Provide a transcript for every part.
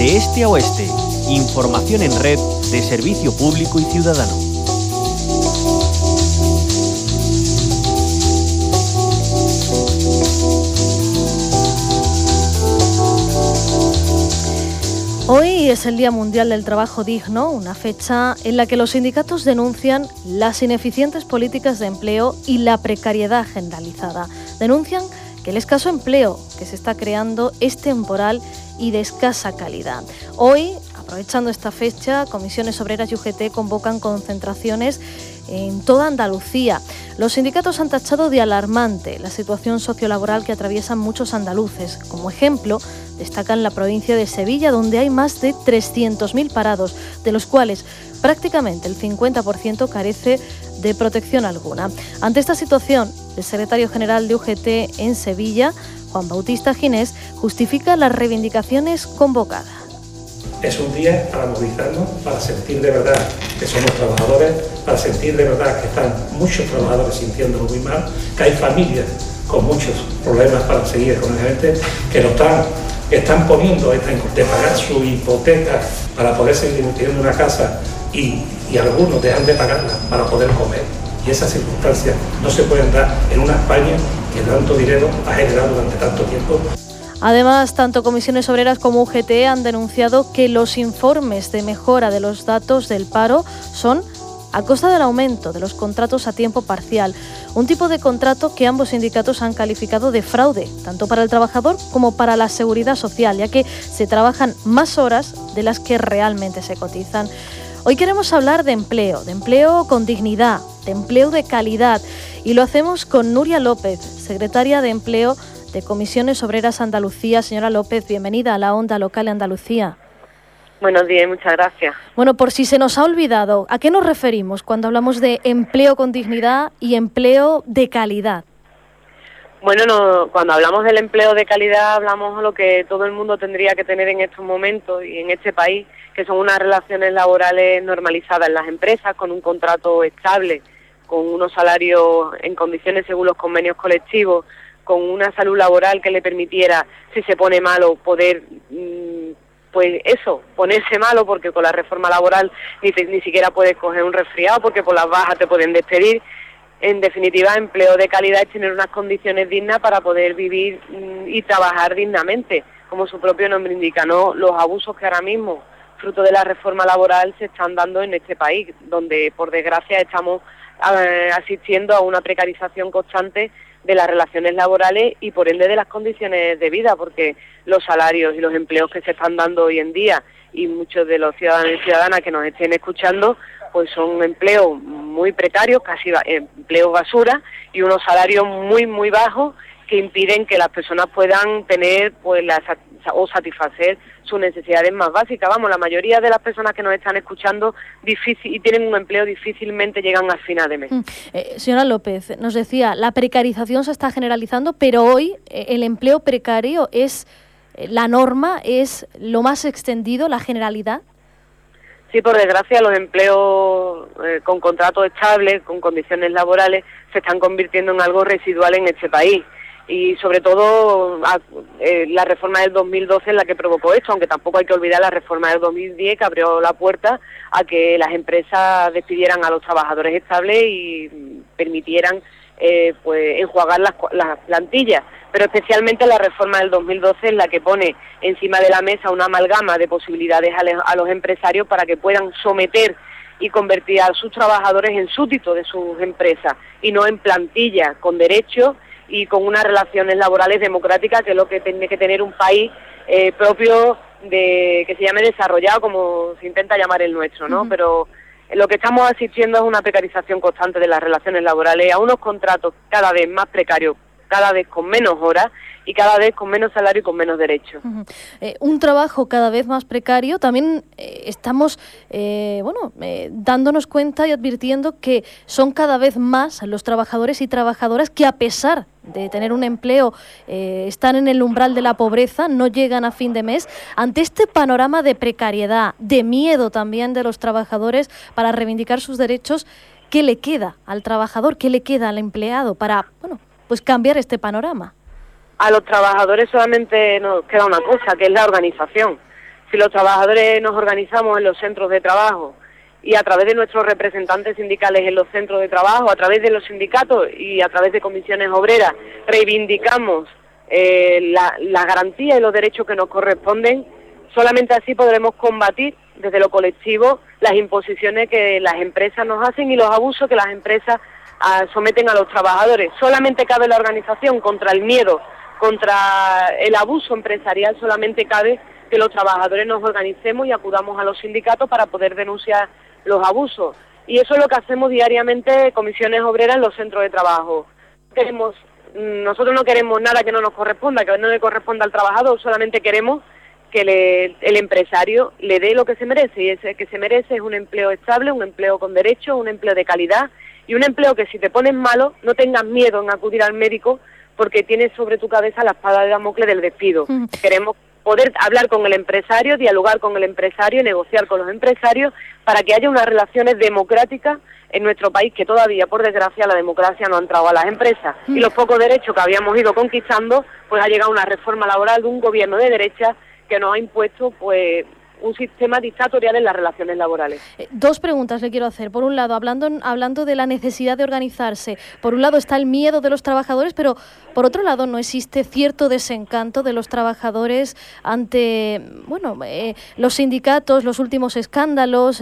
De este a oeste, información en red de servicio público y ciudadano. Hoy es el Día Mundial del Trabajo Digno, una fecha en la que los sindicatos denuncian las ineficientes políticas de empleo y la precariedad generalizada. Denuncian que el escaso empleo que se está creando es temporal y de escasa calidad. Hoy, aprovechando esta fecha, Comisiones Obreras y UGT convocan concentraciones en toda Andalucía. Los sindicatos han tachado de alarmante la situación sociolaboral que atraviesan muchos andaluces. Como ejemplo, destacan la provincia de Sevilla, donde hay más de 300.000 parados, de los cuales prácticamente el 50% carece de protección alguna. Ante esta situación, el secretario general de UGT en Sevilla, Juan Bautista Ginés, justifica las reivindicaciones convocadas. Es un día para movilizarnos, para sentir de verdad que somos trabajadores, para sentir de verdad que están muchos trabajadores sintiéndolo muy mal, que hay familias con muchos problemas para seguir económicamente, que están poniendo de pagar su hipoteca para poder seguir teniendo una casa y algunos dejan de pagarla para poder comer. Y esas circunstancias no se pueden dar en una España que tanto dinero ha generado durante tanto tiempo. Además, tanto Comisiones Obreras como UGT han denunciado que los informes de mejora de los datos del paro son a costa del aumento de los contratos a tiempo parcial, un tipo de contrato que ambos sindicatos han calificado de fraude, tanto para el trabajador como para la seguridad social, ya que se trabajan más horas de las que realmente se cotizan. Hoy queremos hablar de empleo con dignidad, de empleo de calidad, y lo hacemos con Nuria López, secretaria de Empleo de Comisiones Obreras Andalucía. Señora López, bienvenida a la Onda Local de Andalucía. Buenos días, muchas gracias. Bueno, por si se nos ha olvidado, ¿a qué nos referimos cuando hablamos de empleo con dignidad y empleo de calidad? Bueno, cuando hablamos del empleo de calidad hablamos de lo que todo el mundo tendría que tener en estos momentos y en este país, que son unas relaciones laborales normalizadas en las empresas, con un contrato estable, con unos salarios en condiciones según los convenios colectivos, con una salud laboral que le permitiera, si se pone malo, poder, ponerse malo, porque con la reforma laboral ni siquiera puedes coger un resfriado, porque por las bajas te pueden despedir. En definitiva, empleo de calidad es tener unas condiciones dignas para poder vivir y trabajar dignamente, como su propio nombre indica, ¿no? Los abusos que ahora mismo, fruto de la reforma laboral, se están dando en este país, donde por desgracia estamos asistiendo a una precarización constante de las relaciones laborales y por ende de las condiciones de vida, porque los salarios y los empleos que se están dando hoy en día, y muchos de los ciudadanos y ciudadanas que nos estén escuchando, pues son empleos muy precarios, casi empleos basura, y unos salarios muy, muy bajos que impiden que las personas puedan tener o satisfacer sus necesidades más básicas. Vamos, la mayoría de las personas que nos están escuchando y tienen un empleo difícilmente llegan al final de mes. Señora López, nos decía, la precarización se está generalizando, pero hoy el empleo precario es la norma, es lo más extendido, la generalidad. Sí, por desgracia, los empleos con contratos estables, con condiciones laborales, se están convirtiendo en algo residual en este país. Y sobre todo la reforma del 2012 es la que provocó esto, aunque tampoco hay que olvidar la reforma del 2010 que abrió la puerta a que las empresas despidieran a los trabajadores estables y permitieran enjuagar las plantillas. Pero especialmente la reforma del 2012 es la que pone encima de la mesa una amalgama de posibilidades a los empresarios para que puedan someter y convertir a sus trabajadores en súbditos de sus empresas y no en plantilla con derechos y con unas relaciones laborales democráticas, que es lo que tiene que tener un país propio, que se llame desarrollado, como se intenta llamar el nuestro, ¿no? Uh-huh. Pero lo que estamos asistiendo es una precarización constante de las relaciones laborales, a unos contratos cada vez más precarios, cada vez con menos horas y cada vez con menos salario y con menos derechos. Uh-huh. Un trabajo cada vez más precario. También estamos dándonos cuenta y advirtiendo que son cada vez más los trabajadores y trabajadoras que, a pesar de tener un empleo, están en el umbral de la pobreza, no llegan a fin de mes. Ante este panorama de precariedad, de miedo también de los trabajadores para reivindicar sus derechos, ¿qué le queda al trabajador? ¿Qué le queda al empleado para cambiar este panorama? A los trabajadores solamente nos queda una cosa, que es la organización. Si los trabajadores nos organizamos en los centros de trabajo y a través de nuestros representantes sindicales en los centros de trabajo, a través de los sindicatos y a través de comisiones obreras, reivindicamos la garantía y los derechos que nos corresponden, solamente así podremos combatir desde lo colectivo las imposiciones que las empresas nos hacen y los abusos que las empresas someten a los trabajadores. Solamente cabe la organización contra el miedo, contra el abuso empresarial, solamente cabe que los trabajadores nos organicemos y acudamos a los sindicatos para poder denunciar los abusos. Y eso es lo que hacemos diariamente comisiones obreras en los centros de trabajo. Nosotros no queremos nada que no nos corresponda, que no le corresponda al trabajador, solamente queremos que el empresario le dé lo que se merece, y ese que se merece es un empleo estable, un empleo con derechos, un empleo de calidad y un empleo que si te pones malo no tengas miedo en acudir al médico porque tienes sobre tu cabeza la espada de Damocles del despido. Queremos poder hablar con el empresario, dialogar con el empresario y negociar con los empresarios para que haya unas relaciones democráticas en nuestro país, que todavía, por desgracia, la democracia no ha entrado a las empresas. Y los pocos derechos que habíamos ido conquistando, pues ha llegado una reforma laboral de un gobierno de derecha que nos ha impuesto pues un sistema dictatorial en las relaciones laborales. Dos preguntas le quiero hacer. Por un lado, hablando de la necesidad de organizarse, por un lado está el miedo de los trabajadores, pero por otro lado no existe cierto desencanto de los trabajadores ante los sindicatos, los últimos escándalos.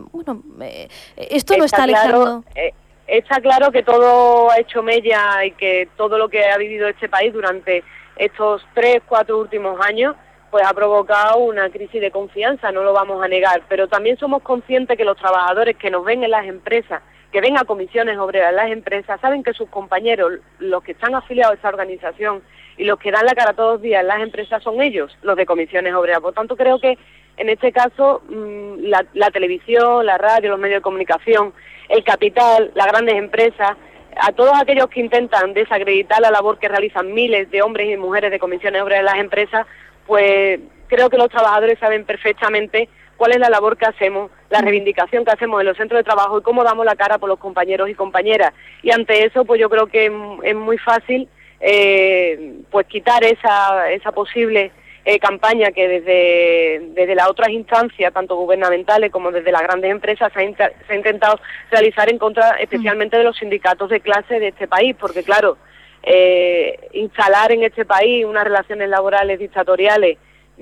Esto no está alejando. Está claro que todo ha hecho mella y que todo lo que ha vivido este país durante estos 3-4 últimos años pues ha provocado una crisis de confianza, no lo vamos a negar, pero también somos conscientes que los trabajadores que nos ven en las empresas, que ven a comisiones obreras en las empresas, saben que sus compañeros, los que están afiliados a esa organización y los que dan la cara todos los días en las empresas son ellos, los de comisiones obreras. Por tanto, creo que en este caso la televisión, la radio, los medios de comunicación, el capital, las grandes empresas, a todos aquellos que intentan desacreditar la labor que realizan miles de hombres y mujeres de comisiones obreras en las empresas, pues creo que los trabajadores saben perfectamente cuál es la labor que hacemos, la reivindicación que hacemos en los centros de trabajo y cómo damos la cara por los compañeros y compañeras. Y ante eso, pues yo creo que es muy fácil pues quitar esa posible campaña que desde las otras instancias, tanto gubernamentales como desde las grandes empresas, se ha intentado realizar en contra especialmente de los sindicatos de clase de este país, porque claro, instalar en este país unas relaciones laborales dictatoriales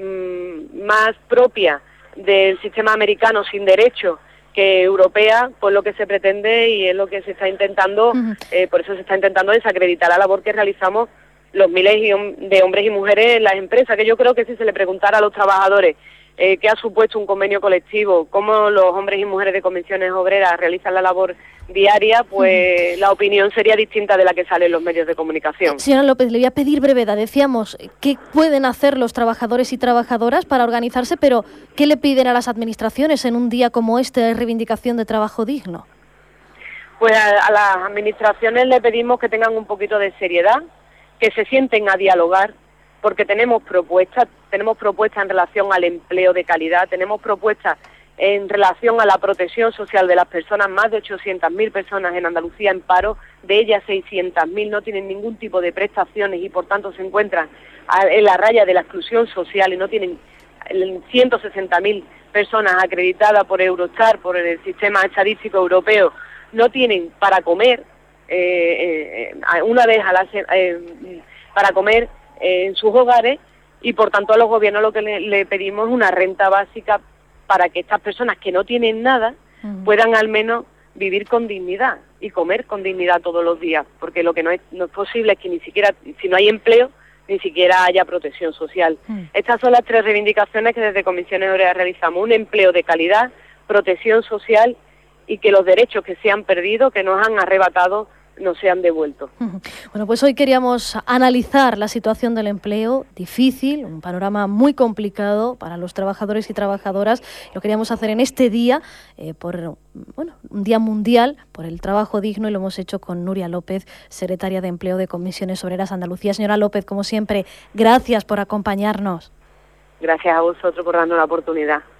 más propias del sistema americano sin derechos que europea, pues lo que se pretende y es lo que se está intentando, por eso se está intentando desacreditar la labor que realizamos los miles de hombres y mujeres en las empresas, que yo creo que si se le preguntara a los trabajadores qué ha supuesto un convenio colectivo, cómo los hombres y mujeres de comisiones obreras realizan la labor diaria, pues la opinión sería distinta de la que sale en los medios de comunicación. Señora López, le voy a pedir brevedad. Decíamos, ¿qué pueden hacer los trabajadores y trabajadoras para organizarse? Pero, ¿qué le piden a las administraciones en un día como este de reivindicación de trabajo digno? Pues a las administraciones le pedimos que tengan un poquito de seriedad, que se sienten a dialogar, porque tenemos propuestas en relación al empleo de calidad, tenemos propuestas en relación a la protección social de las personas, más de 800.000 personas en Andalucía en paro, de ellas 600.000 no tienen ningún tipo de prestaciones y por tanto se encuentran en la raya de la exclusión social y no tienen 160.000 personas acreditadas por Eurostat, por el sistema estadístico europeo, no tienen para comer una vez para comer en sus hogares y por tanto a los gobiernos lo que le pedimos es una renta básica para que estas personas que no tienen nada puedan al menos vivir con dignidad y comer con dignidad todos los días, porque lo que no es posible es que ni siquiera, si no hay empleo, ni siquiera haya protección social. Estas son las 3 reivindicaciones que desde Comisiones Obreras realizamos: un empleo de calidad, protección social y que los derechos que se han perdido, que nos han arrebatado, no se han devuelto. Bueno, pues hoy queríamos analizar la situación del empleo, difícil, un panorama muy complicado para los trabajadores y trabajadoras. Lo queríamos hacer en este día, un día mundial por el trabajo digno, y lo hemos hecho con Nuria López, secretaria de Empleo de Comisiones Obreras Andalucía. Señora López, como siempre, gracias por acompañarnos. Gracias a vosotros por darnos la oportunidad.